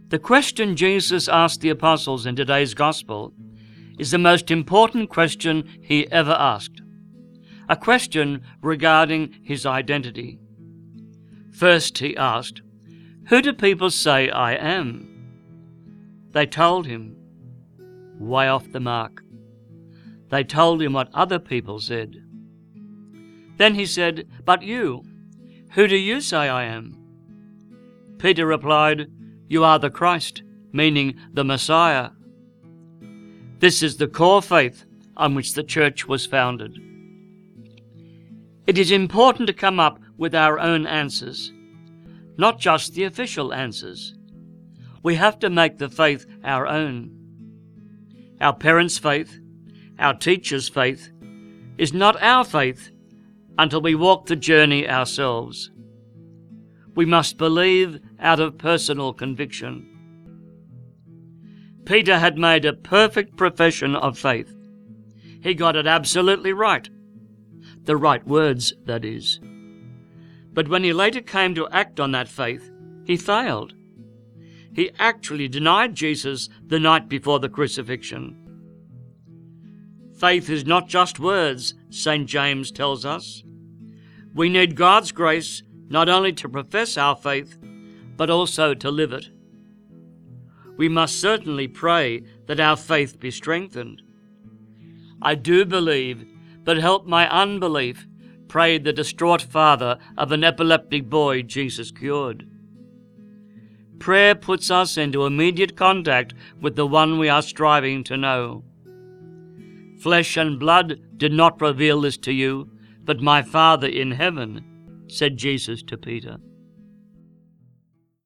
The question Jesus asked the apostles in today's gospel is the most important question he ever asked, a question regarding his identity. First he asked, "Who do people say I am?" They told him, way off the mark. They told him what other people said. Then he said, "But you, who do you say I am?" Peter replied, "You are the Christ," meaning the Messiah. This is the core faith on which the church was founded. It is important to come up with our own answers, not just the official answers. We have to make the faith our own. Our parents' faith, our teachers' faith, is not our faith until we walk the journey ourselves. We must believe out of personal conviction. Peter had made a perfect profession of faith. He got it absolutely right. The right words, that is. But when he later came to act on that faith, he failed. He actually denied Jesus the night before the crucifixion. Faith is not just words, St. James tells us. We need God's grace not only to profess our faith, but also to live it. We must certainly pray that our faith be strengthened. "I do believe, but help my unbelief," prayed the distraught father of an epileptic boy Jesus cured. Prayer puts us into immediate contact with the one we are striving to know. "Flesh and blood did not reveal this to you, but my Father in heaven," said Jesus to Peter.